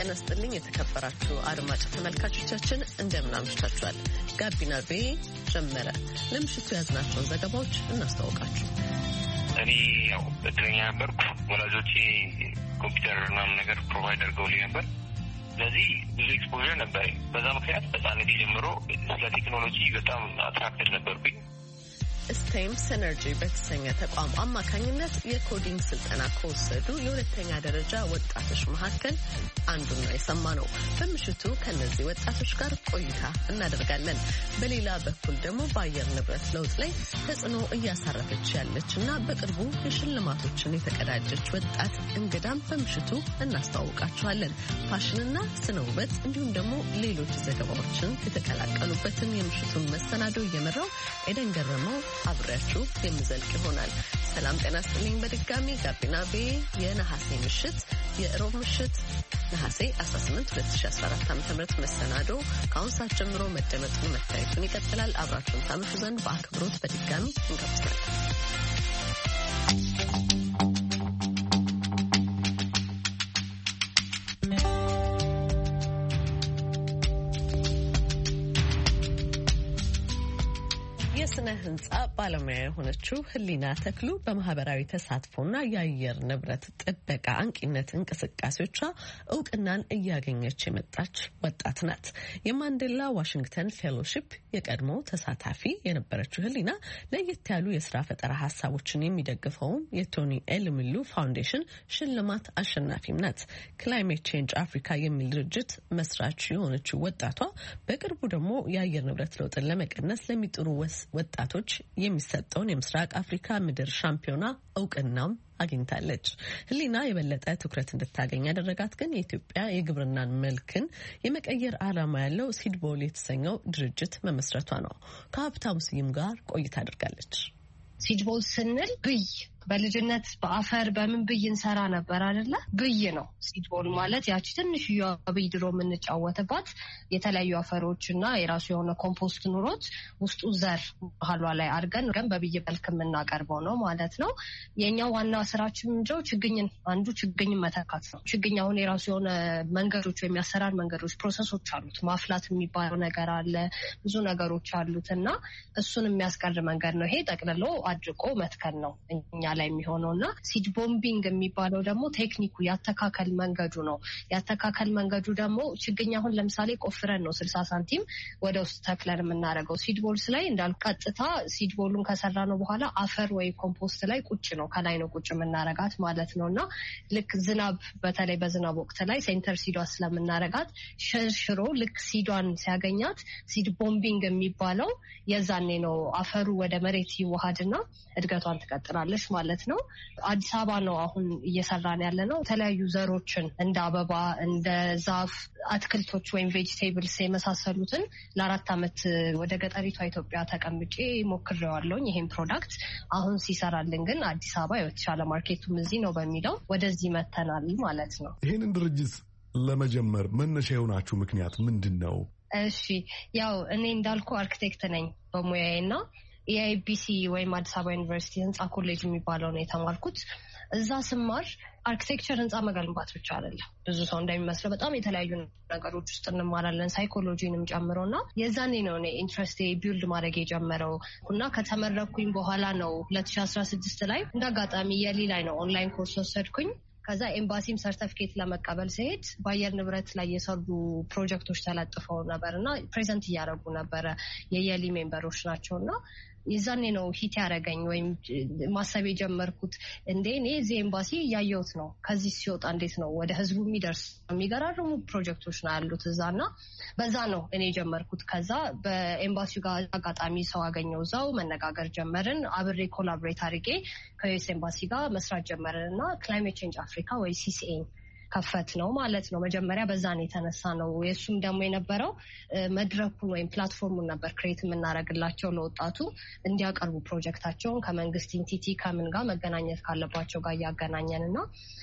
ጤና ይስጥልኝ የተከበራችሁ አድማጭ ተመልካቾቻችን እንደምን አምሽታችኋል። ጋቢና ቤ ጀመረ። ለምሽቱ ያዝናቸውን ዘገባዎች እናስተዋውቃችሁ። እኔ ያው እድለኛ ነበርኩ። ወላጆቼ ኮምፒውተር ምናምን ነገር ፕሮቫይድ አድርገውልኝ ነበር። ስለዚህ ብዙ ኤክስፖዠር ነበረኝ። በዛ ምክንያት በሕፃንነቴ ጀምሮ ስለ ቴክኖሎጂ በጣም አትራክትድ ነበርኩኝ። ስቴም ሲነርጂ በተሰኘ ተቋም አማካኝነት የኮዲንግ ስልጠና ከወሰዱ የሁለተኛ ደረጃ ወጣቶች መካከል አንዱን ነው የሰማነው። በምሽቱ ከነዚህ ወጣቶች ጋር ቆይታ እናደርጋለን። በሌላ በኩል ደግሞ በአየር ንብረት ለውጥ ላይ ተጽዕኖ እያሳረፈች ያለች እና በቅርቡ የሽልማቶችን የተቀዳጀች ወጣት እንግዳም በምሽቱ እናስተዋውቃችኋለን። ፋሽንና ስነ ውበት እንዲሁም ደግሞ ሌሎች ዘገባዎችን የተቀላቀሉበትን የምሽቱን መሰናዶ እየመራው ኤደን ገረመው አብሬያችሁ የምዘልቅ ይሆናል። ሰላም ጤና ይስጥልኝ። በድጋሚ ጋቢና ቤ የነሐሴ ምሽት የሮብ ምሽት ነሐሴ 18 2014 ዓ.ም መሰናዶ ከአሁን ሰዓት ጀምሮ መደመጡን መታየቱን ይቀጥላል። አብራችሁን ታመሹ ዘንድ በአክብሮት በድጋሚ እንጋብዛለን። የስነ ህንጻ ባለሙያ የሆነችው ህሊና ተክሉ በማህበራዊ ተሳትፎና የአየር ንብረት ጥበቃ አንቂነት እንቅስቃሴዎቿ እውቅናን እያገኘች የመጣች ወጣት ናት። የማንዴላ ዋሽንግተን ፌሎሺፕ የቀድሞ ተሳታፊ የነበረችው ህሊና ለየት ያሉ የስራ ፈጠራ ሀሳቦችን የሚደግፈውን የቶኒ ኤልሚሉ ፋውንዴሽን ሽልማት አሸናፊም ናት። ክላይሜት ቼንጅ አፍሪካ የሚል ድርጅት መስራች የሆነችው ወጣቷ በቅርቡ ደግሞ የአየር ንብረት ለውጥን ለመቀነስ ለሚጥሩ ወጣቶች የሚሰጠውን የምስራቅ አፍሪካ ምድር ሻምፒዮና እውቅናም አግኝታለች። ህሊና የበለጠ ትኩረት እንድታገኝ ያደረጋት ግን የኢትዮጵያ የግብርናን መልክን የመቀየር ዓላማ ያለው ሲድቦል የተሰኘው ድርጅት መመስረቷ ነው። ከሀብታሙ ስዩም ጋር ቆይታ አድርጋለች። ሲድቦል ስንል ብይ በልጅነት በአፈር በምን ብይ እንሰራ ነበር አይደለ? ብይ ነው ሲድቦል ማለት። ያቺ ትንሽ ብይ ድሮ የምንጫወትባት የተለያዩ አፈሮች እና የራሱ የሆነ ኮምፖስት ኑሮት ውስጡ ዘር ባህሏ ላይ አድርገን ግን በብይ መልክ የምናቀርበው ነው ማለት ነው። የኛው ዋና ስራችን ምንድነው? ችግኝን መተካት ነው። ችግኝ አሁን የራሱ የሆነ መንገዶች ወይም ያሰራር መንገዶች ፕሮሰሶች አሉት። ማፍላት የሚባለው ነገር አለ፣ ብዙ ነገሮች አሉት እና እሱን የሚያስቀር መንገድ ነው። ይሄ ጠቅልሎ አድርቆ መትከል ነው እኛ ላይ የሚሆነውና ሲድ ቦምቢንግ የሚባለው ደግሞ ቴክኒኩ ያተካከል መንገዱ ነው። ያተካከል መንገዱ ደግሞ ችግኝ አሁን ለምሳሌ ቆፍረን ነው 60 ሳንቲም ወደ ውስጥ ተክለን የምናደርገው። ሲድ ቦልስ ላይ እንዳልቀጥታ ሲድ ቦሉን ከሰራ ነው በኋላ አፈር ወይ ኮምፖስት ላይ ቁጭ ነው ከላይ ነው ቁጭ የምናረጋት ማለት ነውና ልክ ዝናብ በተለይ በዝናብ ወቅት ላይ ሴንተር ሲዷ ስለምናረጋት ሸርሽሮ ልክ ሲዷን ሲያገኛት ሲድ ቦምቢንግ የሚባለው የዛኔ ነው። አፈሩ ወደ መሬት ይዋሃድና እድገቷን ትቀጥላለች ማለት ነው። አዲስ አበባ ነው አሁን እየሰራን ያለ ነው። የተለያዩ ዘሮችን እንደ አበባ፣ እንደ ዛፍ አትክልቶች ወይም ቬጂቴብልስ የመሳሰሉትን ለ4 ዓመት ወደ ገጠሪቷ ኢትዮጵያ ተቀምጬ ሞክሬዋለሁኝ። ይሄን ፕሮዳክት አሁን ሲሰራልን ግን አዲስ አበባ የተሻለ ማርኬቱም እዚህ ነው በሚለው ወደዚህ መተናል ማለት ነው። ይሄንን ድርጅት ለመጀመር መነሻ የሆናችሁ ምክንያት ምንድን ነው? እሺ ያው እኔ እንዳልኩ አርኪቴክት ነኝ በሙያዬና የአይቢሲ ወይም አዲስ አበባ ዩኒቨርሲቲ ህንፃ ኮሌጅ የሚባለው ነው የተማርኩት። እዛ ስማር አርኪቴክቸር ህንፃ መገንባት ብቻ አይደለም። ብዙ ሰው እንደሚመስለው በጣም የተለያዩ ነገሮች ውስጥ እንማራለን፣ ሳይኮሎጂንም ጨምሮና የዛኔ ነው እኔ ኢንትረስቴ ቢልድ ማድረግ የጀመረው እና ከተመረኩኝ በኋላ ነው 2016 ላይ እንዳጋጣሚ የሊ ላይ ነው ኦንላይን ኮርስ ወሰድኩኝ። ከዛ ኤምባሲም ሰርቲፊኬት ለመቀበል ሲሄድ በአየር ንብረት ላይ የሰሩ ፕሮጀክቶች ተለጥፈው ነበርና ፕሬዘንት እያደረጉ ነበረ። የየሊ ሜምበሮች ናቸውና የዛኔ ነው ሂት ያደረገኝ ወይም ማሰብ የጀመርኩት። እኔ እዚህ ኤምባሲ እያየሁት ነው፣ ከዚህ ሲወጣ እንዴት ነው ወደ ህዝቡ የሚደርስ? የሚገራርሙ ፕሮጀክቶች ነው ያሉት እዛና በዛ ነው እኔ ጀመርኩት። ከዛ በኤምባሲው ጋር አጋጣሚ ሰው አገኘው፣ እዛው መነጋገር ጀመርን። አብሬ ኮላቦሬት አድርጌ ከዩኤስ ኤምባሲ ጋር መስራት ጀመርን እና ክላይሜት ቼንጅ አፍሪካ ወይ ሲሲኤ ከፈት ነው ማለት ነው። መጀመሪያ በዛን የተነሳ ነው። የሱም ደግሞ የነበረው መድረኩን ወይም ፕላትፎርሙን ነበር ክሬት የምናደርግላቸው ለወጣቱ እንዲያቀርቡ ፕሮጀክታቸውን ከመንግስት ኢንቲቲ ከምን ጋር መገናኘት ካለባቸው ጋር እያገናኘንና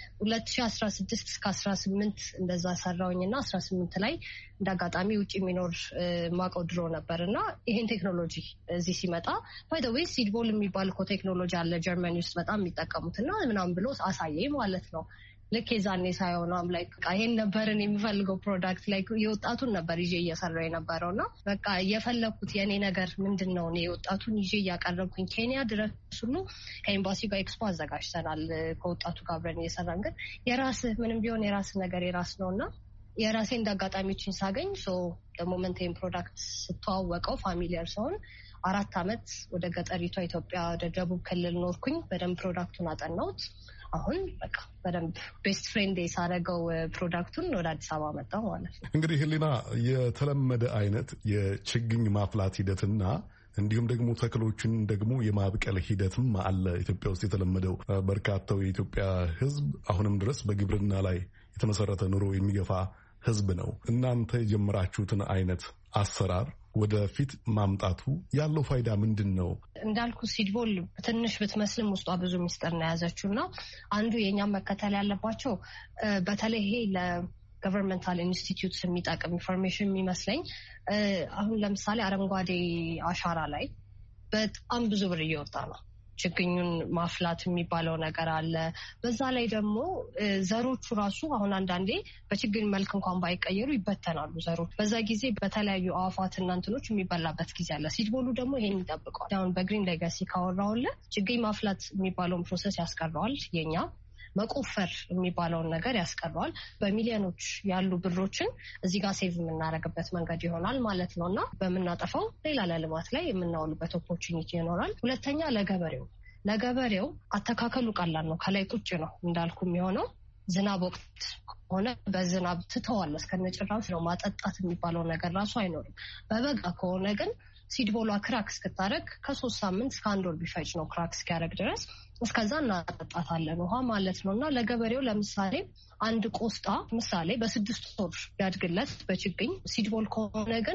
2016 እስከ 18 እንደዛ ሰራውኝና 18 ላይ እንዳጋጣሚ ውጪ የሚኖር ማቀው ድሮ ነበርና ይሄን ቴክኖሎጂ እዚህ ሲመጣ ባይ ዘ ዌይ ሲድቦል የሚባል ቴክኖሎጂ አለ ጀርመኒ ውስጥ በጣም የሚጠቀሙትና ምናምን ብሎ አሳየኝ ማለት ነው። ልክ የዛኔ ሳይሆን ላይክ ይሄን ነበርን የሚፈልገው ፕሮዳክት ላይ የወጣቱን ነበር ይዤ እየሰራው የነበረውና በቃ የፈለኩት የኔ ነገር ምንድነው ነው የወጣቱን ይዤ እያቀረብኩኝ ኬንያ ድረስ ሁሉ ከኤምባሲ ጋር ኤክስፖ አዘጋጅተናል ከወጣቱ ጋር አብረን እየሰራን ግን የራስ ምንም ቢሆን የራስ ነገር የራስ ነውና የራሴ እንዳጋጣሚዎችን ሳገኝ ሞመንቴን ፕሮዳክት ስተዋወቀው ፋሚሊየር ሰውን 4 አመት ወደ ገጠሪቷ ኢትዮጵያ ወደ ደቡብ ክልል ኖርኩኝ በደንብ ፕሮዳክቱን አጠናሁት አሁን በቃ በደንብ ቤስት ፍሬንድ የሳረገው ፕሮዳክቱን ወደ አዲስ አበባ መጣው ማለት ነው። እንግዲህ ህሊና የተለመደ አይነት የችግኝ ማፍላት ሂደትና እንዲሁም ደግሞ ተክሎችን ደግሞ የማብቀል ሂደትም አለ ኢትዮጵያ ውስጥ የተለመደው። በርካታው የኢትዮጵያ ህዝብ አሁንም ድረስ በግብርና ላይ የተመሰረተ ኑሮ የሚገፋ ህዝብ ነው። እናንተ የጀመራችሁትን አይነት አሰራር ወደፊት ማምጣቱ ያለው ፋይዳ ምንድን ነው? እንዳልኩ ሲድቦል ትንሽ ብትመስልም ውስጧ ብዙ ሚስጥር ነው የያዘችው እና አንዱ የእኛም መከተል ያለባቸው በተለይ ይሄ ለገቨርንመንታል ኢንስቲትዩትስ የሚጠቅም ኢንፎርሜሽን የሚመስለኝ አሁን ለምሳሌ አረንጓዴ አሻራ ላይ በጣም ብዙ ብር እየወጣ ነው። ችግኙን ማፍላት የሚባለው ነገር አለ። በዛ ላይ ደግሞ ዘሮቹ ራሱ አሁን አንዳንዴ በችግኝ መልክ እንኳን ባይቀየሩ ይበተናሉ ዘሮች። በዛ ጊዜ በተለያዩ አዋፋትና እንትኖች የሚበላበት ጊዜ አለ። ሲድቦሉ ደግሞ ይሄን ይጠብቀዋል። አሁን በግሪን ሌጋሲ ካወራውለ ችግኝ ማፍላት የሚባለውን ፕሮሰስ ያስቀረዋል። የኛ መቆፈር የሚባለውን ነገር ያስቀረዋል። በሚሊዮኖች ያሉ ብሮችን እዚህ ጋር ሴቭ የምናደርግበት መንገድ ይሆናል ማለት ነው እና በምናጠፋው ሌላ ለልማት ላይ የምናውልበት ኦፖርቹኒቲ ይኖራል። ሁለተኛ ለገበሬው አተካከሉ ቀላል ነው። ከላይ ቁጭ ነው እንዳልኩ የሚሆነው። ዝናብ ወቅት ሆነ በዝናብ ትተዋል እስከነጭራሽ ነው ማጠጣት የሚባለው ነገር ራሱ አይኖርም። በበጋ ከሆነ ግን ሲድቦሏ ክራክ እስክታረግ ከ3 ሳምንት እስከ 1 ወር ቢፈጅ ነው ክራክ እስኪያደርግ ድረስ። እስከዛ እናጠጣታለን ውሃ ማለት ነው እና ለገበሬው ለምሳሌ አንድ ቆስጣ ምሳሌ በ6 ወር ያድግለት በችግኝ ሲድቦል ከሆነ ግን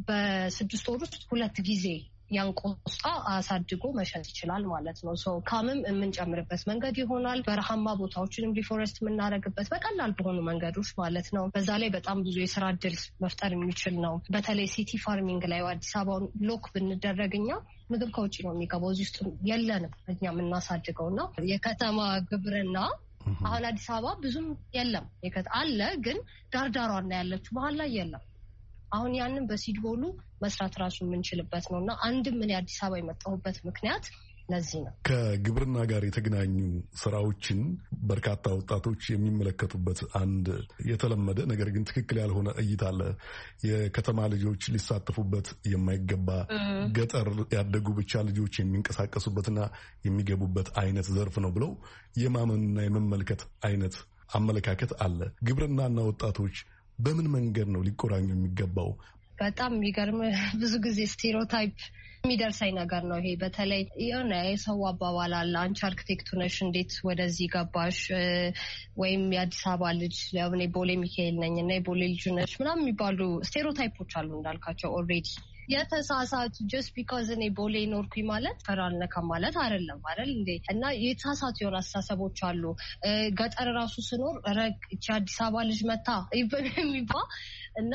በ6 ወር ውስጥ 2 ጊዜ ያን ቆስጣ አሳድጎ መሸጥ ይችላል ማለት ነው። ሶ ካምም የምንጨምርበት መንገድ ይሆናል። በረሃማ ቦታዎችንም ሪፎረስት የምናደርግበት በቀላል በሆኑ መንገዶች ማለት ነው። በዛ ላይ በጣም ብዙ የስራ እድል መፍጠር የሚችል ነው። በተለይ ሲቲ ፋርሚንግ ላይ አዲስ አበባውን ሎክ ብንደረግኛ ምግብ ከውጭ ነው የሚገባው፣ እዚህ ውስጥ የለንም እኛ የምናሳድገው ነው። የከተማ ግብርና አሁን አዲስ አበባ ብዙም የለም አለ፣ ግን ዳርዳሯና ያለችው መሀል ላይ የለም። አሁን ያንን በሲድቦሉ መስራት ራሱ የምንችልበት ነው እና አንድም ምን አዲስ አበባ የመጣሁበት ምክንያት ለዚህ ነው። ከግብርና ጋር የተገናኙ ስራዎችን በርካታ ወጣቶች የሚመለከቱበት አንድ የተለመደ ነገር ግን ትክክል ያልሆነ እይታ አለ። የከተማ ልጆች ሊሳተፉበት የማይገባ ገጠር ያደጉ ብቻ ልጆች የሚንቀሳቀሱበትና የሚገቡበት አይነት ዘርፍ ነው ብለው የማመንና የመመልከት አይነት አመለካከት አለ። ግብርናና ወጣቶች በምን መንገድ ነው ሊቆራኙ የሚገባው? በጣም የሚገርም ብዙ ጊዜ ስቴሪዮታይፕ የሚደርሰኝ ነገር ነው ይሄ። በተለይ የሆነ የሰው አባባል አለ፣ አንቺ አርክቴክቱ ነሽ እንዴት ወደዚህ ገባሽ? ወይም የአዲስ አበባ ልጅ እኔ ቦሌ ሚካኤል ነኝ እና የቦሌ ልጅ ነሽ ምናምን የሚባሉ ስቴሪዮታይፖች አሉ እንዳልካቸው ኦልሬዲ የተሳሳቱ ጀስት ቢካዝ እኔ ቦሌ ኖርኩኝ ማለት ፈራልነካ ማለት አይደለም አይደል እንዴ? እና የተሳሳቱ የሆነ አስተሳሰቦች አሉ። ገጠር ራሱ ስኖር ረግ እቺ አዲስ አበባ ልጅ መታ የሚባ እና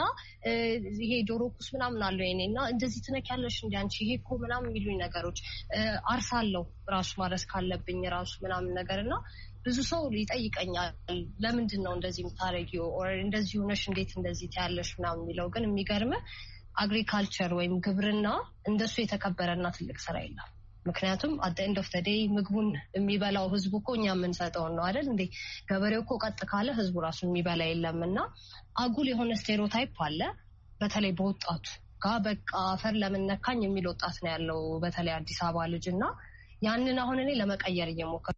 ይሄ ዶሮ ኩስ ምናምን አለው የኔ እና እንደዚህ ትነኪያለሽ እንደ አንቺ ይሄ እኮ ምናምን የሚሉኝ ነገሮች አርሳለሁ ራሱ ማረስ ካለብኝ ራሱ ምናምን ነገር እና ብዙ ሰው ይጠይቀኛል ለምንድን ነው እንደዚህ የምታረጊው ኦር እንደዚህ ሆነሽ እንዴት እንደዚህ ትያለሽ ምናምን የሚለው ግን የሚገርምህ አግሪካልቸር ወይም ግብርና እንደሱ የተከበረና ትልቅ ስራ የለም። ምክንያቱም አት ኤንድ ኦፍ ዘ ዴይ ምግቡን የሚበላው ህዝቡ እኮ እኛ የምንሰጠው ነው አይደል እንዴ? ገበሬው እኮ ቀጥ ካለ ህዝቡ ራሱ የሚበላ የለምና አጉል የሆነ ስቴሪዮታይፕ አለ። በተለይ በወጣቱ ጋር በቃ አፈር ለምን ነካኝ የሚል ወጣት ነው ያለው፣ በተለይ አዲስ አበባ ልጅና ያንን አሁን እኔ ለመቀየር እየሞከርኩ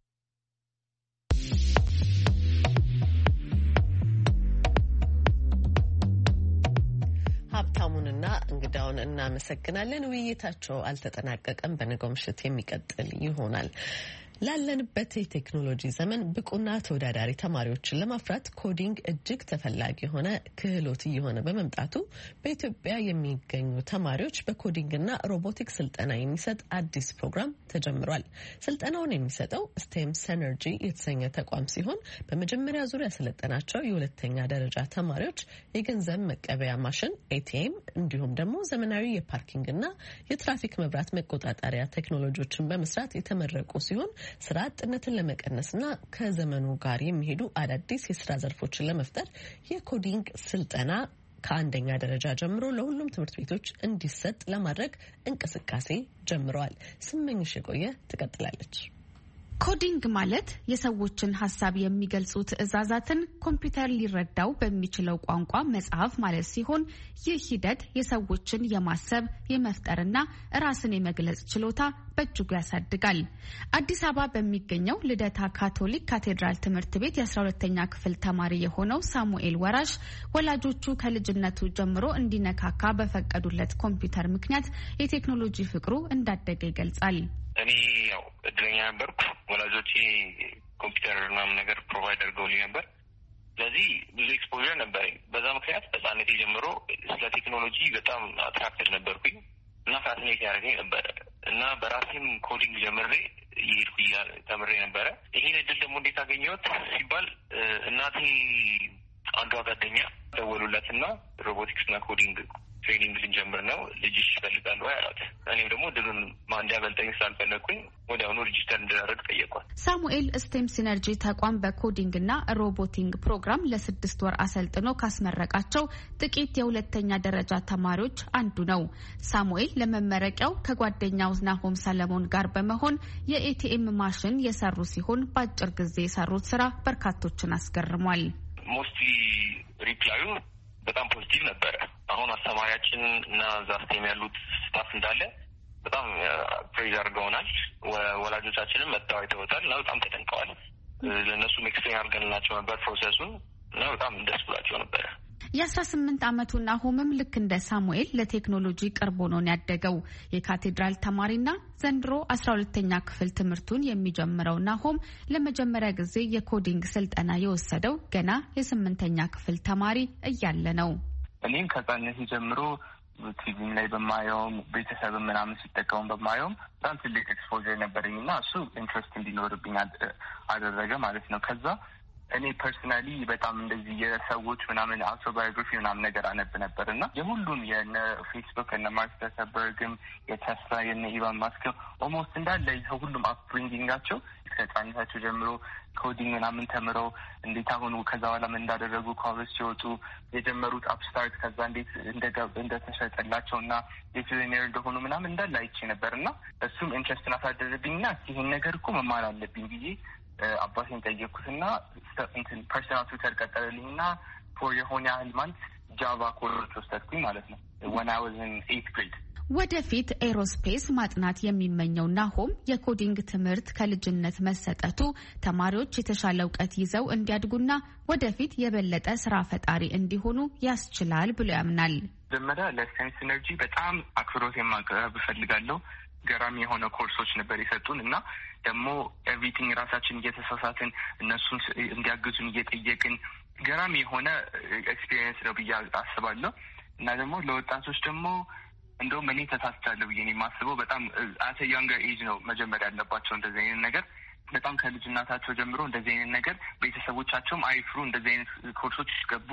ሀብታሙንና እንግዳውን እናመሰግናለን። ውይይታቸው አልተጠናቀቀም፣ በነገው ምሽት የሚቀጥል ይሆናል። ላለንበት የቴክኖሎጂ ዘመን ብቁና ተወዳዳሪ ተማሪዎችን ለማፍራት ኮዲንግ እጅግ ተፈላጊ የሆነ ክህሎት እየሆነ በመምጣቱ በኢትዮጵያ የሚገኙ ተማሪዎች በኮዲንግና ሮቦቲክስ ስልጠና የሚሰጥ አዲስ ፕሮግራም ተጀምሯል። ስልጠናውን የሚሰጠው ስቴም ሰነርጂ የተሰኘ ተቋም ሲሆን በመጀመሪያ ዙር ያሰለጠናቸው የሁለተኛ ደረጃ ተማሪዎች የገንዘብ መቀበያ ማሽን ኤቲኤም፣ እንዲሁም ደግሞ ዘመናዊ የፓርኪንግና የትራፊክ መብራት መቆጣጠሪያ ቴክኖሎጂዎችን በመስራት የተመረቁ ሲሆን ስራ አጥነትን ለመቀነስና ከዘመኑ ጋር የሚሄዱ አዳዲስ የስራ ዘርፎችን ለመፍጠር የኮዲንግ ስልጠና ከአንደኛ ደረጃ ጀምሮ ለሁሉም ትምህርት ቤቶች እንዲሰጥ ለማድረግ እንቅስቃሴ ጀምረዋል። ስመኝሽ የቆየ ትቀጥላለች። ኮዲንግ ማለት የሰዎችን ሀሳብ የሚገልጹ ትዕዛዛትን ኮምፒውተር ሊረዳው በሚችለው ቋንቋ መጻፍ ማለት ሲሆን ይህ ሂደት የሰዎችን የማሰብ የመፍጠርና ራስን የመግለጽ ችሎታ በእጅጉ ያሳድጋል። አዲስ አበባ በሚገኘው ልደታ ካቶሊክ ካቴድራል ትምህርት ቤት የ12ኛ ክፍል ተማሪ የሆነው ሳሙኤል ወራሽ ወላጆቹ ከልጅነቱ ጀምሮ እንዲነካካ በፈቀዱለት ኮምፒውተር ምክንያት የቴክኖሎጂ ፍቅሩ እንዳደገ ይገልጻል። እኔ ያው እድለኛ ነበርኩ። ወላጆቼ ኮምፒውተር ምናምን ነገር ፕሮቫይድ አድርገውልኝ ነበር። ስለዚህ ብዙ ኤክስፖዠር ነበረኝ። በዛ ምክንያት በህጻንነቴ ጀምሮ ስለ ቴክኖሎጂ በጣም አትራክትድ ነበርኩኝ እና ፋሲኔት ያደረገኝ ነበረ እና በራሴም ኮዲንግ ጀምሬ እየሄድኩ ተምሬ ነበረ። ይሄን እድል ደግሞ እንዴት አገኘሁት ሲባል እናቴ አንዷ ጓደኛ ደወሉላትና ሮቦቲክስና ኮዲንግ ትሬኒንግ ልንጀምር ነው፣ ልጅሽ ይፈልጋሉ አላት። እኔም ደግሞ ድሩን እንዲያበልጠኝ ስላልፈለግኩኝ ወዲያውኑ ሬጂስተር እንድናደርግ ጠየቋል። ሳሙኤል ስቴም ሲነርጂ ተቋም በኮዲንግና ሮቦቲንግ ፕሮግራም ለ6 ወር አሰልጥኖ ካስመረቃቸው ጥቂት የ2ኛ ደረጃ ተማሪዎች አንዱ ነው። ሳሙኤል ለመመረቂያው ከጓደኛው ናሆም ሰለሞን ጋር በመሆን የኤቲኤም ማሽን የሰሩ ሲሆን በአጭር ጊዜ የሰሩት ስራ በርካቶችን አስገርሟል። ሞስትሊ ሪፕላዩ በጣም ፖዚቲቭ ነበረ። አሁን አስተማሪያችን እና እዛ ስቴም ያሉት ስታፍ እንዳለ በጣም ፕሬዝ አድርገውናል። ወላጆቻችንም መጥተው አይተውታል እና በጣም ተደንቀዋል። ለእነሱም ኤክስፕሌን አድርገንላቸው ነበር ፕሮሰሱን እና በጣም ደስ ብሏቸው ነበረ። የ18 ዓመቱ ናሆምም ልክ እንደ ሳሙኤል ለቴክኖሎጂ ቅርብ ሆኖ ነው ያደገው። የካቴድራል ተማሪና ዘንድሮ 12ኛ ክፍል ትምህርቱን የሚጀምረው ናሆም ለመጀመሪያ ጊዜ የኮዲንግ ስልጠና የወሰደው ገና የ8ኛ ክፍል ተማሪ እያለ ነው። እኔም ከጻነት ጀምሮ ቲቪም ላይ በማየውም ቤተሰብ ምናምን ሲጠቀሙ በማየውም በጣም ትልቅ ኤክስፖዠር ነበረኝ እና እሱ ኢንትረስት እንዲኖርብኝ አደረገ ማለት ነው። ከዛ እኔ ፐርሰናሊ በጣም እንደዚህ የሰዎች ምናምን አውቶባዮግራፊ ምናምን ነገር አነብ ነበር እና የሁሉም የነ ፌስቡክ የነ ማርክ ዘከርበርግም የቴስላ የነ ኢቫን ማስክም ኦልሞስት እንዳለ ሁሉም አፕብሪንጊንጋቸው ከህጻንነታቸው ጀምሮ ኮዲንግ ምናምን ተምረው እንዴት አሁኑ ከዛ በኋላ ምን እንዳደረጉ ኮሌጅ ሲወጡ የጀመሩት አፕስታርት ከዛ እንዴት እንደተሸጠላቸው እና የፊሊኒየር እንደሆኑ ምናምን እንዳለ አይቼ ነበር እና እሱም ኢንትረስትን አሳደረብኝ እና ይህን ነገር እኮ መማር አለብኝ ብዬ አባቴን ጠየቅኩትና ፐርሰናል ቱተር ቀጠለልኝና ፎር የሆነ ያህል ማንት ጃቫ ኮርስ ወሰድኩኝ ማለት ነው when I was in 8th grade። ወደፊት ኤሮስፔስ ማጥናት የሚመኘው ናሆም የኮዲንግ ትምህርት ከልጅነት መሰጠቱ ተማሪዎች የተሻለ እውቀት ይዘው እንዲያድጉና ወደፊት የበለጠ ስራ ፈጣሪ እንዲሆኑ ያስችላል ብሎ ያምናል። መጀመሪያ ለስቴም ሲነርጂ በጣም አክብሮት የማቅረብ እፈልጋለሁ። ገራሚ የሆነ ኮርሶች ነበር የሰጡን እና ደግሞ ኤቭሪቲንግ ራሳችን እየተሳሳትን እነሱን እንዲያግዙን እየጠየቅን ገራሚ የሆነ ኤክስፒሪየንስ ነው ብዬ አስባለሁ። እና ደግሞ ለወጣቶች ደግሞ እንደውም እኔ ተሳስቻለሁ ብዬ የማስበው በጣም አት ያንገር ኤጅ ነው መጀመሪያ ያለባቸው እንደዚህ አይነት ነገር በጣም ከልጅናታቸው ጀምሮ እንደዚህ አይነት ነገር ቤተሰቦቻቸውም አይፍሩ፣ እንደዚህ አይነት ኮርሶች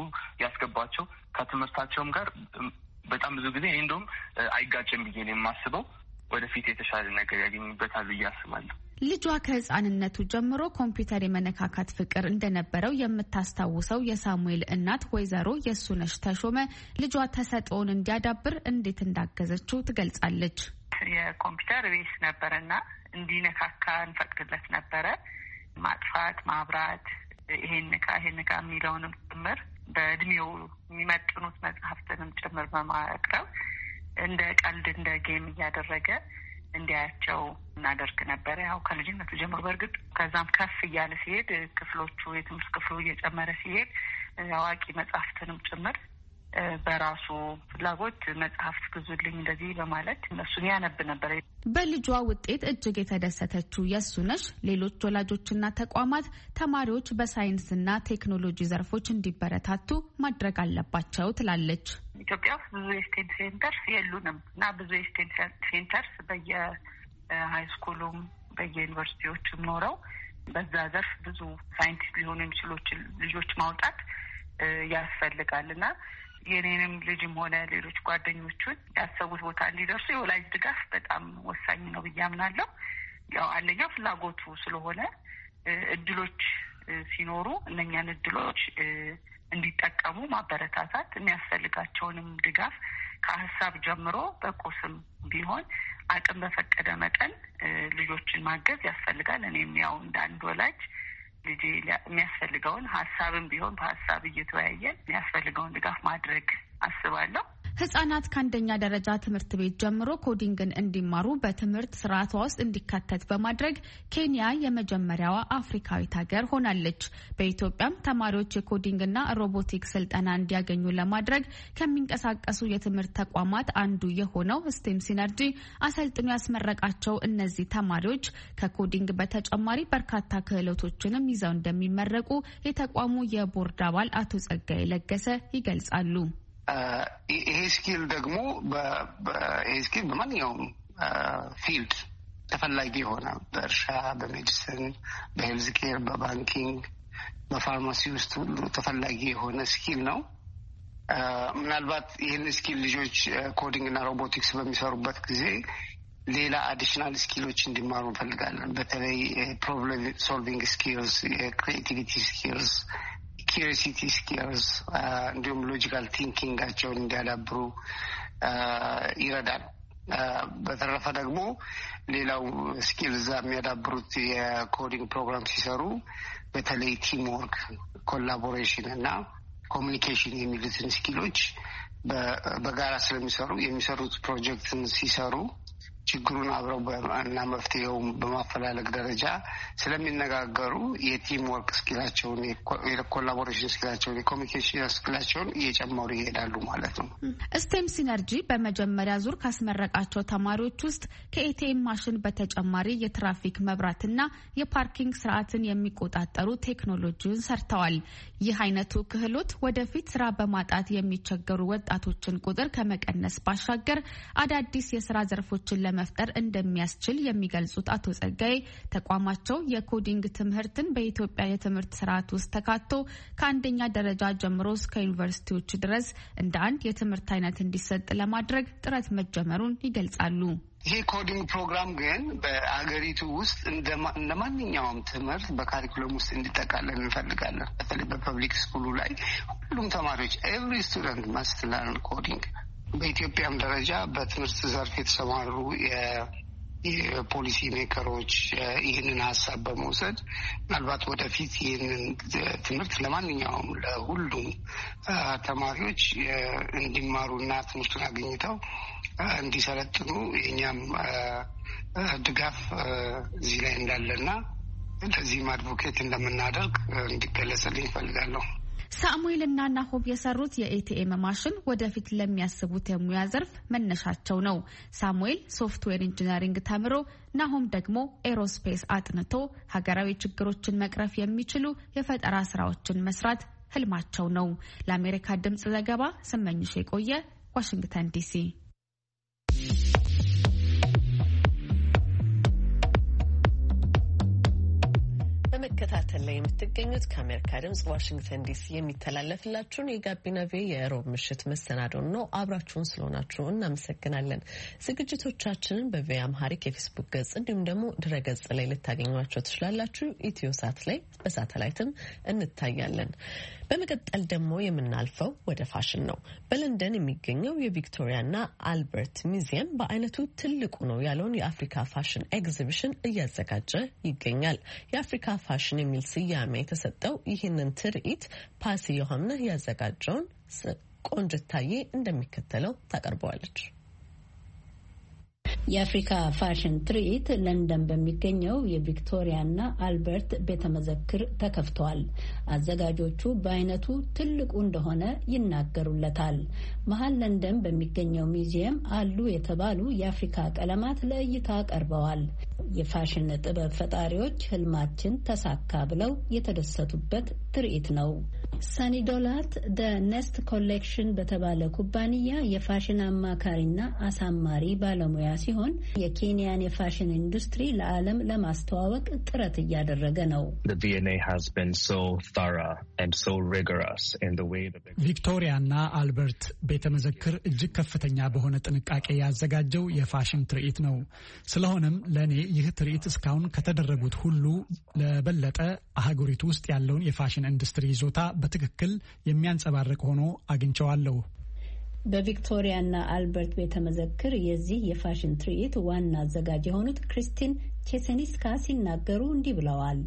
ያስገባቸው ከትምህርታቸውም ጋር በጣም ብዙ ጊዜ እንደውም አይጋጭም ብዬ ነው የማስበው። ወደፊት የተሻለ ነገር ያገኙበታል ብዬ አስባለሁ። ልጇ ከህፃንነቱ ጀምሮ ኮምፒውተር የመነካካት ፍቅር እንደነበረው የምታስታውሰው የሳሙኤል እናት ወይዘሮ የሱነሽ ተሾመ ልጇ ተሰጥኦውን እንዲያዳብር እንዴት እንዳገዘችው ትገልጻለች። የኮምፒውተር ቤት ነበረና እንዲነካካ እንፈቅድለት ነበረ። ማጥፋት፣ ማብራት፣ ይሄን ንካ የሚለውንም ጭምር በእድሜው የሚመጥኑት መጽሐፍትንም ጭምር በማቅረብ እንደ ቀልድ እንደ ጌም እያደረገ እንዲያያቸው እናደርግ ነበረ። ያው ከልጅነቱ ጀምሮ በእርግጥ ከዛም ከፍ እያለ ሲሄድ ክፍሎቹ የትምህርት ክፍሉ እየጨመረ ሲሄድ አዋቂ መጽሐፍትንም ጭምር በራሱ ፍላጎት መጽሐፍት ግዙልኝ እንደዚህ በማለት እነሱን ያነብ ነበር። በልጇ ውጤት እጅግ የተደሰተችው የሱነሽ ሌሎች ወላጆችና ተቋማት ተማሪዎች በሳይንስና ቴክኖሎጂ ዘርፎች እንዲበረታቱ ማድረግ አለባቸው ትላለች። ኢትዮጵያ ውስጥ ብዙ የስቴም ሴንተርስ የሉንም እና ብዙ የስቴም ሴንተርስ በየሃይ ስኩሉም በየዩኒቨርሲቲዎችም ኖረው በዛ ዘርፍ ብዙ ሳይንቲስት ሊሆኑ የሚችሉ ልጆች ማውጣት ያስፈልጋል እና የኔንም ልጅም ሆነ ሌሎች ጓደኞቹን ያሰቡት ቦታ እንዲደርሱ የወላጅ ድጋፍ በጣም ወሳኝ ነው ብዬ አምናለሁ። ያው አንደኛው ፍላጎቱ ስለሆነ እድሎች ሲኖሩ እነኛን እድሎች እንዲጠቀሙ ማበረታታት፣ የሚያስፈልጋቸውንም ድጋፍ ከሀሳብ ጀምሮ በቁስም ቢሆን አቅም በፈቀደ መጠን ልጆችን ማገዝ ያስፈልጋል። እኔም ያው እንደ አንድ ወላጅ ልጄ የሚያስፈልገውን ሀሳብም ቢሆን በሀሳብ እየተወያየን የሚያስፈልገውን ድጋፍ ማድረግ አስባለሁ። ህጻናት ከአንደኛ ደረጃ ትምህርት ቤት ጀምሮ ኮዲንግን እንዲማሩ በትምህርት ስርዓቷ ውስጥ እንዲካተት በማድረግ ኬንያ የመጀመሪያዋ አፍሪካዊት ሀገር ሆናለች። በኢትዮጵያም ተማሪዎች የኮዲንግና ሮቦቲክስ ስልጠና እንዲያገኙ ለማድረግ ከሚንቀሳቀሱ የትምህርት ተቋማት አንዱ የሆነው ስቴም ሲነርጂ አሰልጥኖ ያስመረቃቸው እነዚህ ተማሪዎች ከኮዲንግ በተጨማሪ በርካታ ክህሎቶችንም ይዘው እንደሚመረቁ የተቋሙ የቦርድ አባል አቶ ጸጋዬ ለገሰ ይገልጻሉ። ይሄ ስኪል ደግሞ ይሄ ስኪል በማንኛውም ፊልድ ተፈላጊ የሆነ በእርሻ፣ በሜዲሲን፣ በሄልዝ ኬር፣ በባንኪንግ፣ በፋርማሲ ውስጥ ሁሉ ተፈላጊ የሆነ ስኪል ነው። ምናልባት ይህን ስኪል ልጆች ኮዲንግ እና ሮቦቲክስ በሚሰሩበት ጊዜ ሌላ አዲሽናል ስኪሎች እንዲማሩ እንፈልጋለን። በተለይ ፕሮብለም ሶልቪንግ ስኪልስ፣ የክሪኤቲቪቲ ስኪልስ፣ ኪሪሲቲ ስኪልስ እንዲሁም ሎጂካል ቲንኪንጋቸውን እንዲያዳብሩ ይረዳል። በተረፈ ደግሞ ሌላው ስኪል እዛ የሚያዳብሩት የኮዲንግ ፕሮግራም ሲሰሩ በተለይ ቲም ወርክ፣ ኮላቦሬሽን እና ኮሚኒኬሽን የሚሉትን ስኪሎች በጋራ ስለሚሰሩ የሚሰሩት ፕሮጀክትን ሲሰሩ ችግሩን አብረው እና መፍትሄውን በማፈላለግ ደረጃ ስለሚነጋገሩ የቲም ወርክ ስኪላቸውን፣ የኮላቦሬሽን ስኪላቸውን፣ የኮሚኒኬሽን ስኪላቸውን እየጨመሩ ይሄዳሉ ማለት ነው። ስቴም ሲነርጂ በመጀመሪያ ዙር ካስመረቃቸው ተማሪዎች ውስጥ ከኤቲኤም ማሽን በተጨማሪ የትራፊክ መብራትና የፓርኪንግ ስርዓትን የሚቆጣጠሩ ቴክኖሎጂውን ሰርተዋል። ይህ አይነቱ ክህሎት ወደፊት ስራ በማጣት የሚቸገሩ ወጣቶችን ቁጥር ከመቀነስ ባሻገር አዳዲስ የስራ ዘርፎችን ለመፍጠር እንደሚያስችል የሚገልጹት አቶ ጸጋዬ ተቋማቸው የኮዲንግ ትምህርትን በኢትዮጵያ የትምህርት ስርዓት ውስጥ ተካቶ ከአንደኛ ደረጃ ጀምሮ እስከ ዩኒቨርሲቲዎች ድረስ እንደ አንድ የትምህርት አይነት እንዲሰጥ ለማድረግ ጥረት መጀመሩን ይገልጻሉ። ይሄ ኮዲንግ ፕሮግራም ግን በአገሪቱ ውስጥ እንደ ማንኛውም ትምህርት በካሪኩለም ውስጥ እንዲጠቃለል እንፈልጋለን። በተለይ በፐብሊክ ስኩሉ ላይ ሁሉም ተማሪዎች ኤቭሪ ስቱደንት መስት ለርን ኮዲንግ። በኢትዮጵያም ደረጃ በትምህርት ዘርፍ የተሰማሩ የፖሊሲ ሜከሮች ይህንን ሀሳብ በመውሰድ ምናልባት ወደፊት ይህንን ትምህርት ለማንኛውም ለሁሉም ተማሪዎች እንዲማሩና ትምህርቱን አግኝተው እንዲሰለጥኑ የእኛም ድጋፍ እዚህ ላይ እንዳለና ለዚህም አድቮኬት እንደምናደርግ እንዲገለጽልኝ ይፈልጋለሁ። ሳሙኤል እና ናሆም የሰሩት የኤቲኤም ማሽን ወደፊት ለሚያስቡት የሙያ ዘርፍ መነሻቸው ነው። ሳሙኤል ሶፍትዌር ኢንጂነሪንግ ተምሮ፣ ናሆም ደግሞ ኤሮስፔስ አጥንቶ ሀገራዊ ችግሮችን መቅረፍ የሚችሉ የፈጠራ ስራዎችን መስራት ህልማቸው ነው። ለአሜሪካ ድምጽ ዘገባ ስመኝሽ የቆየ ዋሽንግተን ዲሲ። በመከታተል ላይ የምትገኙት ከአሜሪካ ድምጽ ዋሽንግተን ዲሲ የሚተላለፍላችሁን የጋቢና ቪኦኤ የሮብ ምሽት መሰናዶን ነው። አብራችሁን ስለሆናችሁ እናመሰግናለን። ዝግጅቶቻችንን በቪኦኤ አምሃሪክ የፌስቡክ ገጽ እንዲሁም ደግሞ ድረገጽ ላይ ልታገኟቸው ትችላላችሁ። ኢትዮሳት ላይ በሳተላይትም እንታያለን። በመቀጠል ደግሞ የምናልፈው ወደ ፋሽን ነው። በለንደን የሚገኘው የቪክቶሪያና አልበርት ሚዚየም በአይነቱ ትልቁ ነው ያለውን የአፍሪካ ፋሽን ኤግዚቢሽን እያዘጋጀ ይገኛል። የአፍሪካ ፋሽን የሚል ስያሜ የተሰጠው ይህንን ትርኢት ፓሲ ዮሐንስ ያዘጋጀውን ቆንጅታዬ እንደሚከተለው ታቀርበዋለች። የአፍሪካ ፋሽን ትርኢት ለንደን በሚገኘው የቪክቶሪያና አልበርት ቤተመዘክር ተከፍቷል። አዘጋጆቹ በአይነቱ ትልቁ እንደሆነ ይናገሩለታል። መሀል ለንደን በሚገኘው ሚዚየም አሉ የተባሉ የአፍሪካ ቀለማት ለእይታ ቀርበዋል። የፋሽን ጥበብ ፈጣሪዎች ህልማችን ተሳካ ብለው የተደሰቱበት ትርኢት ነው። ሳኒ ዶላት ኔስት ኮሌክሽን በተባለ ኩባንያ የፋሽን አማካሪና አሳማሪ ባለሙያ ሲሆን የኬንያን የፋሽን ኢንዱስትሪ ለዓለም ለማስተዋወቅ ጥረት እያደረገ ነው። ቪክቶሪያና አልበርት ቤተመዘክር እጅግ ከፍተኛ በሆነ ጥንቃቄ ያዘጋጀው የፋሽን ትርኢት ነው። ስለሆነም ለእኔ ይህ ትርኢት እስካሁን ከተደረጉት ሁሉ ለበለጠ አህጉሪቱ ውስጥ ያለውን የፋሽን ኢንዱስትሪ ይዞታ በትክክል የሚያንጸባርቅ ሆኖ አግኝቸዋለሁ። በቪክቶሪያና አልበርት ቤተመዘክር የዚህ የፋሽን ትርኢት ዋና አዘጋጅ የሆኑት ክሪስቲን ቼሴኒስካ ሲናገሩ እንዲህ ብለዋል።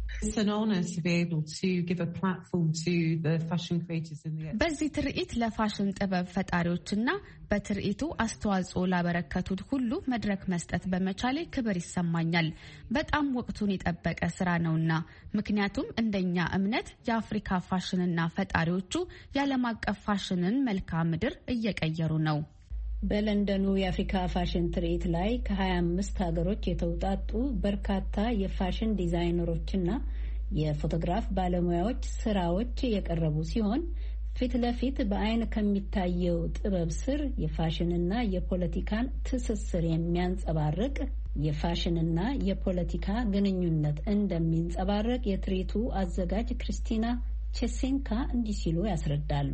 በዚህ ትርኢት ለፋሽን ጥበብ ፈጣሪዎችና በትርኢቱ አስተዋጽኦ ላበረከቱት ሁሉ መድረክ መስጠት በመቻሌ ክብር ይሰማኛል። በጣም ወቅቱን የጠበቀ ስራ ነውና፣ ምክንያቱም እንደኛ እምነት የአፍሪካ ፋሽንና ፈጣሪዎቹ የዓለም አቀፍ ፋሽንን መልክዓ ምድር እየቀየሩ ነው። በለንደኑ የአፍሪካ ፋሽን ትርኢት ላይ ከ25 ሀገሮች የተውጣጡ በርካታ የፋሽን ዲዛይነሮችና የፎቶግራፍ ባለሙያዎች ስራዎች የቀረቡ ሲሆን ፊት ለፊት በአይን ከሚታየው ጥበብ ስር የፋሽንና የፖለቲካን ትስስር የሚያንጸባርቅ የፋሽንና የፖለቲካ ግንኙነት እንደሚንጸባረቅ የትርኢቱ አዘጋጅ ክሪስቲና ቼሴንካ እንዲህ ሲሉ ያስረዳሉ።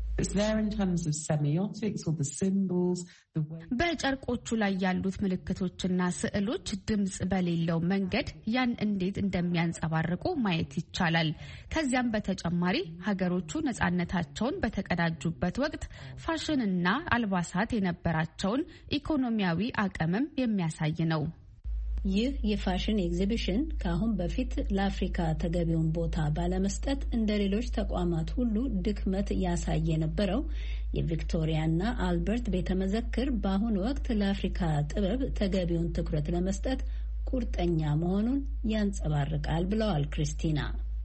በጨርቆቹ ላይ ያሉት ምልክቶችና ስዕሎች ድምጽ በሌለው መንገድ ያን እንዴት እንደሚያንጸባርቁ ማየት ይቻላል። ከዚያም በተጨማሪ ሀገሮቹ ነጻነታቸውን በተቀዳጁበት ወቅት ፋሽንና አልባሳት የነበራቸውን ኢኮኖሚያዊ አቅምም የሚያሳይ ነው። ይህ የፋሽን ኤግዚቢሽን ከአሁን በፊት ለአፍሪካ ተገቢውን ቦታ ባለመስጠት እንደ ሌሎች ተቋማት ሁሉ ድክመት ያሳይ የነበረው የቪክቶሪያና አልበርት ቤተመዘክር በአሁኑ ወቅት ለአፍሪካ ጥበብ ተገቢውን ትኩረት ለመስጠት ቁርጠኛ መሆኑን ያንጸባርቃል ብለዋል ክሪስቲና።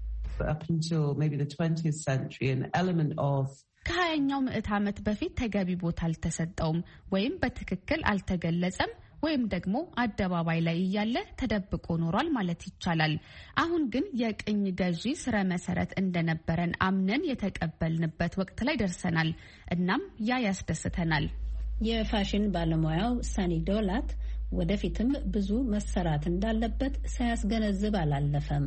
ከ20ኛው ምዕተ ዓመት በፊት ተገቢ ቦታ አልተሰጠውም ወይም በትክክል አልተገለጸም ወይም ደግሞ አደባባይ ላይ እያለ ተደብቆ ኖሯል ማለት ይቻላል። አሁን ግን የቅኝ ገዢ ስረ መሰረት እንደነበረን አምነን የተቀበልንበት ወቅት ላይ ደርሰናል። እናም ያ ያስደስተናል። የፋሽን ባለሙያው ሳኒ ዶላት ወደፊትም ብዙ መሰራት እንዳለበት ሳያስገነዝብ አላለፈም።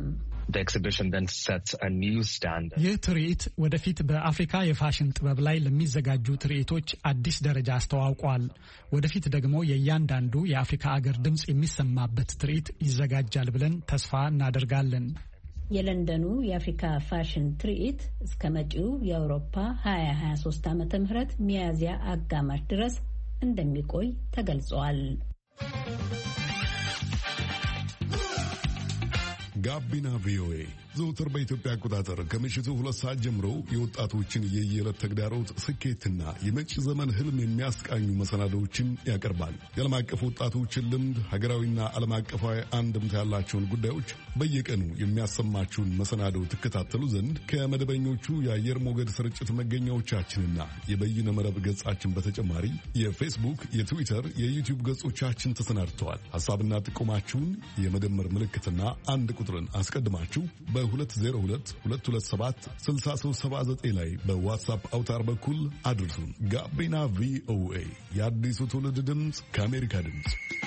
ይህ ትርኢት ወደፊት በአፍሪካ የፋሽን ጥበብ ላይ ለሚዘጋጁ ትርኢቶች አዲስ ደረጃ አስተዋውቋል። ወደፊት ደግሞ የእያንዳንዱ የአፍሪካ አገር ድምፅ የሚሰማበት ትርኢት ይዘጋጃል ብለን ተስፋ እናደርጋለን። የለንደኑ የአፍሪካ ፋሽን ትርኢት እስከ መጪው የአውሮፓ 2023 ዓ.ም ሚያዝያ አጋማሽ ድረስ እንደሚቆይ ተገልጿል። ጋቢና ቪኦኤ ዘውትር በኢትዮጵያ አቆጣጠር ከምሽቱ 2 ሰዓት ጀምሮ የወጣቶችን የየዕለት ተግዳሮት ስኬትና የመጪ ዘመን ህልም የሚያስቃኙ መሰናዶዎችን ያቀርባል። የዓለም አቀፍ ወጣቶችን ልምድ፣ ሀገራዊና ዓለም አቀፋዊ አንድምታ ያላቸውን ጉዳዮች በየቀኑ የሚያሰማችሁን መሰናዶ ትከታተሉ ዘንድ ከመደበኞቹ የአየር ሞገድ ስርጭት መገኛዎቻችንና የበይነ መረብ ገጻችን በተጨማሪ የፌስቡክ፣ የትዊተር፣ የዩቲዩብ ገጾቻችን ተሰናድተዋል። ሐሳብና ጥቆማችሁን የመደመር ምልክትና አንድ ቁጥርን አስቀድማችሁ በ2022276379 ላይ በዋትሳፕ አውታር በኩል አድርሱን። ጋቢና ቪኦኤ የአዲሱ ትውልድ ድምፅ ከአሜሪካ ድምፅ።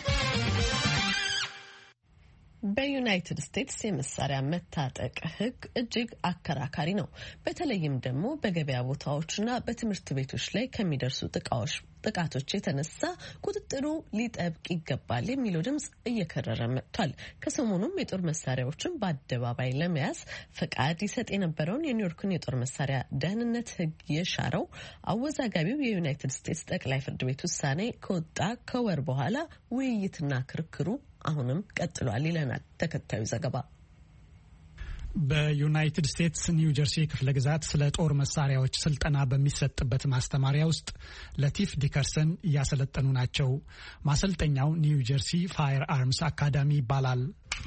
በዩናይትድ ስቴትስ የመሳሪያ መታጠቅ ሕግ እጅግ አከራካሪ ነው። በተለይም ደግሞ በገበያ ቦታዎችና በትምህርት ቤቶች ላይ ከሚደርሱ ጥቃቶች የተነሳ ቁጥጥሩ ሊጠብቅ ይገባል የሚለው ድምፅ እየከረረ መጥቷል። ከሰሞኑም የጦር መሳሪያዎችን በአደባባይ ለመያዝ ፈቃድ ይሰጥ የነበረውን የኒውዮርክን የጦር መሳሪያ ደህንነት ሕግ የሻረው አወዛጋቢው የዩናይትድ ስቴትስ ጠቅላይ ፍርድ ቤት ውሳኔ ከወጣ ከወር በኋላ ውይይትና ክርክሩ አሁንም ቀጥሏል ይለናል ተከታዩ ዘገባ። በዩናይትድ ስቴትስ ኒው ጀርሲ ክፍለ ግዛት ስለ ጦር መሳሪያዎች ስልጠና በሚሰጥበት ማስተማሪያ ውስጥ ለቲፍ ዲከርሰን እያሰለጠኑ ናቸው። ማሰልጠኛው ኒው ጀርሲ ፋየር አርምስ አካዳሚ ይባላል።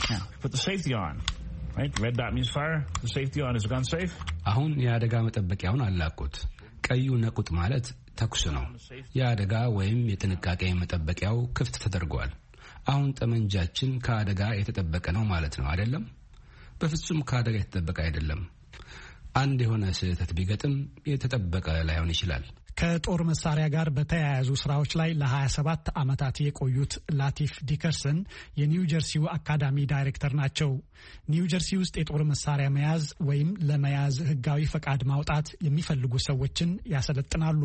አሁን የአደጋ መጠበቂያውን አላቁት። ቀዩ ነቁጥ ማለት ተኩስ ነው። የአደጋ ወይም የጥንቃቄ መጠበቂያው ክፍት ተደርጓል። አሁን ጠመንጃችን ከአደጋ የተጠበቀ ነው ማለት ነው አይደለም? በፍጹም ከአደጋ የተጠበቀ አይደለም። አንድ የሆነ ስህተት ቢገጥም የተጠበቀ ላይሆን ይችላል። ከጦር መሳሪያ ጋር በተያያዙ ስራዎች ላይ ለ27 ዓመታት የቆዩት ላቲፍ ዲከርሰን የኒው ጀርሲው አካዳሚ ዳይሬክተር ናቸው። ኒው ጀርሲ ውስጥ የጦር መሳሪያ መያዝ ወይም ለመያዝ ህጋዊ ፈቃድ ማውጣት የሚፈልጉ ሰዎችን ያሰለጥናሉ።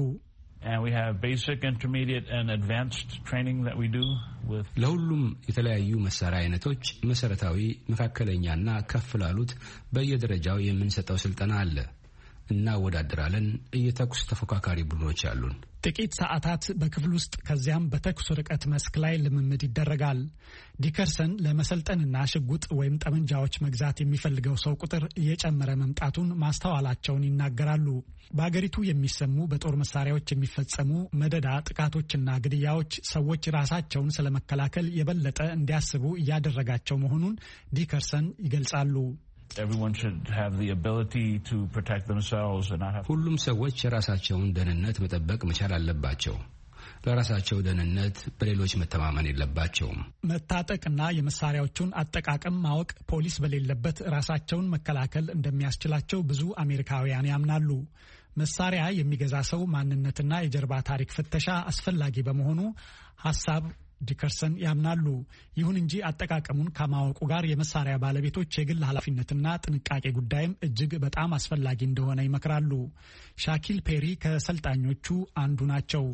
ለሁሉም የተለያዩ መሳሪያ አይነቶች መሰረታዊ፣ መካከለኛና ከፍ ላሉት በየደረጃው የምንሰጠው ስልጠና አለ። እናወዳድራለን። የተኩስ ተፎካካሪ ቡድኖች አሉን። ጥቂት ሰዓታት በክፍል ውስጥ ከዚያም በተኩስ ርቀት መስክ ላይ ልምምድ ይደረጋል። ዲከርሰን ለመሰልጠንና ሽጉጥ ወይም ጠመንጃዎች መግዛት የሚፈልገው ሰው ቁጥር እየጨመረ መምጣቱን ማስተዋላቸውን ይናገራሉ። በአገሪቱ የሚሰሙ በጦር መሳሪያዎች የሚፈጸሙ መደዳ ጥቃቶችና ግድያዎች ሰዎች ራሳቸውን ስለመከላከል የበለጠ እንዲያስቡ እያደረጋቸው መሆኑን ዲከርሰን ይገልጻሉ። ሁሉም ሰዎች የራሳቸውን ደህንነት መጠበቅ መቻል አለባቸው። ለራሳቸው ደህንነት በሌሎች መተማመን የለባቸውም። መታጠቅና የመሳሪያዎቹን አጠቃቀም ማወቅ ፖሊስ በሌለበት ራሳቸውን መከላከል እንደሚያስችላቸው ብዙ አሜሪካውያን ያምናሉ። መሳሪያ የሚገዛ ሰው ማንነትና የጀርባ ታሪክ ፍተሻ አስፈላጊ በመሆኑ ሀሳብ ዲከርሰን ያምናሉ። ይሁን እንጂ አጠቃቀሙን ከማወቁ ጋር የመሳሪያ ባለቤቶች የግል ኃላፊነትና ጥንቃቄ ጉዳይም እጅግ በጣም አስፈላጊ እንደሆነ ይመክራሉ። ሻኪል ፔሪ ከሰልጣኞቹ አንዱ ናቸው።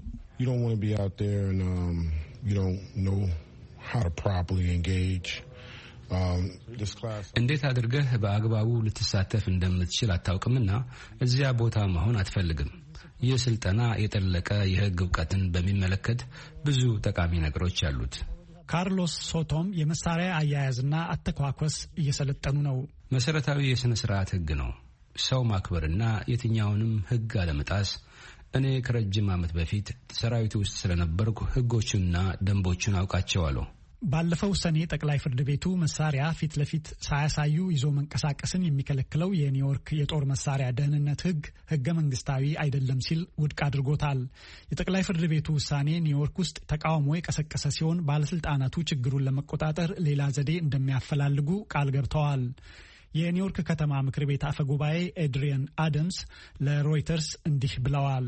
እንዴት አድርገህ በአግባቡ ልትሳተፍ እንደምትችል አታውቅምና እዚያ ቦታ መሆን አትፈልግም። ይህ ስልጠና የጠለቀ የሕግ እውቀትን በሚመለከት ብዙ ጠቃሚ ነገሮች አሉት። ካርሎስ ሶቶም የመሳሪያ አያያዝና አተኳኮስ እየሰለጠኑ ነው። መሰረታዊ የሥነ ሥርዓት ሕግ ነው። ሰው ማክበርና የትኛውንም ሕግ አለመጣስ። እኔ ከረጅም ዓመት በፊት ሰራዊቱ ውስጥ ስለነበርኩ ሕጎቹንና ደንቦቹን አውቃቸዋለሁ። ባለፈው ሰኔ ጠቅላይ ፍርድ ቤቱ መሳሪያ ፊት ለፊት ሳያሳዩ ይዞ መንቀሳቀስን የሚከለክለው የኒውዮርክ የጦር መሳሪያ ደህንነት ህገ መንግስታዊ አይደለም ሲል ውድቅ አድርጎታል። የጠቅላይ ፍርድ ቤቱ ውሳኔ ኒውዮርክ ውስጥ ተቃውሞ የቀሰቀሰ ሲሆን ባለስልጣናቱ ችግሩን ለመቆጣጠር ሌላ ዘዴ እንደሚያፈላልጉ ቃል ገብተዋል። የኒውዮርክ ከተማ ምክር ቤት አፈ ጉባኤ ኤድሪያን አደምስ ለሮይተርስ እንዲህ ብለዋል።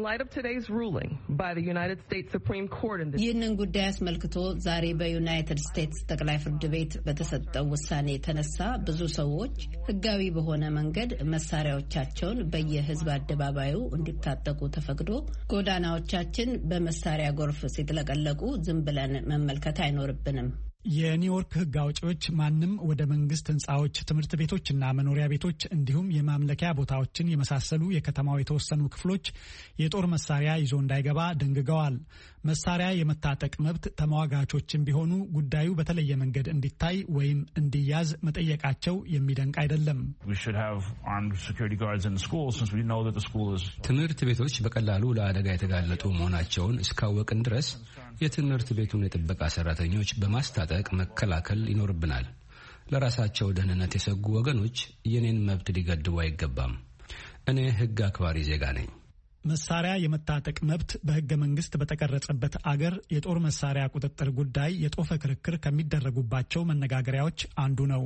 ይህንን ጉዳይ አስመልክቶ ዛሬ በዩናይትድ ስቴትስ ጠቅላይ ፍርድ ቤት በተሰጠው ውሳኔ የተነሳ ብዙ ሰዎች ህጋዊ በሆነ መንገድ መሳሪያዎቻቸውን በየህዝብ አደባባዩ እንዲታጠቁ ተፈቅዶ ጎዳናዎቻችን በመሳሪያ ጎርፍ ሲጥለቀለቁ ዝም ብለን መመልከት አይኖርብንም። የኒውዮርክ ህግ አውጪዎች ማንም ወደ መንግስት ህንጻዎች፣ ትምህርት ቤቶችና መኖሪያ ቤቶች እንዲሁም የማምለኪያ ቦታዎችን የመሳሰሉ የከተማው የተወሰኑ ክፍሎች የጦር መሳሪያ ይዞ እንዳይገባ ደንግገዋል። መሳሪያ የመታጠቅ መብት ተሟጋቾችም ቢሆኑ ጉዳዩ በተለየ መንገድ እንዲታይ ወይም እንዲያዝ መጠየቃቸው የሚደንቅ አይደለም። ትምህርት ቤቶች በቀላሉ ለአደጋ የተጋለጡ መሆናቸውን እስካወቅን ድረስ የትምህርት ቤቱን የጥበቃ ሰራተኞች በማስታጠቅ መከላከል ይኖርብናል። ለራሳቸው ደህንነት የሰጉ ወገኖች የኔን መብት ሊገድቡ አይገባም። እኔ ህግ አክባሪ ዜጋ ነኝ። መሳሪያ የመታጠቅ መብት በህገ መንግስት በተቀረጸበት አገር የጦር መሳሪያ ቁጥጥር ጉዳይ የጦፈ ክርክር ከሚደረጉባቸው መነጋገሪያዎች አንዱ ነው።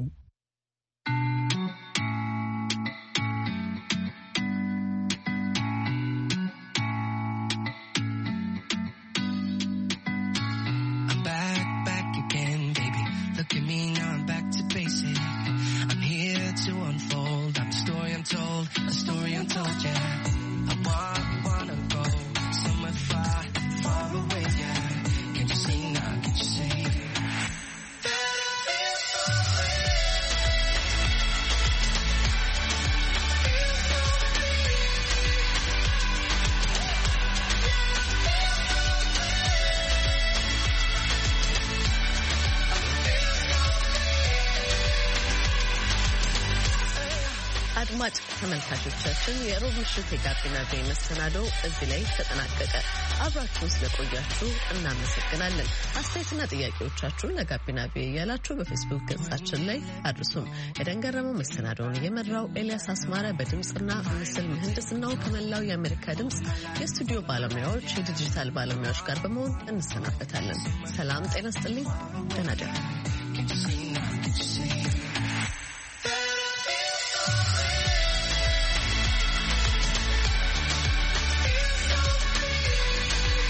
አድማጭ ተመልካቾቻችን የሮብ ምሽት የጋቢና ቪ መሰናዶ እዚህ ላይ ተጠናቀቀ። አብራችሁን ስለቆያችሁ እናመሰግናለን። አስተያየትና ጥያቄዎቻችሁን ለጋቢና ቪ እያላችሁ በፌስቡክ ገጻችን ላይ አድርሱን። የደንገረመው መሰናዶውን የመራው ኤልያስ አስማረ፣ በድምፅና ምስል ምህንድስናው ከመላው የአሜሪካ ድምፅ የስቱዲዮ ባለሙያዎች፣ የዲጂታል ባለሙያዎች ጋር በመሆን እንሰናበታለን። ሰላም ጤና ስጥልኝ። ደህና ደሩ።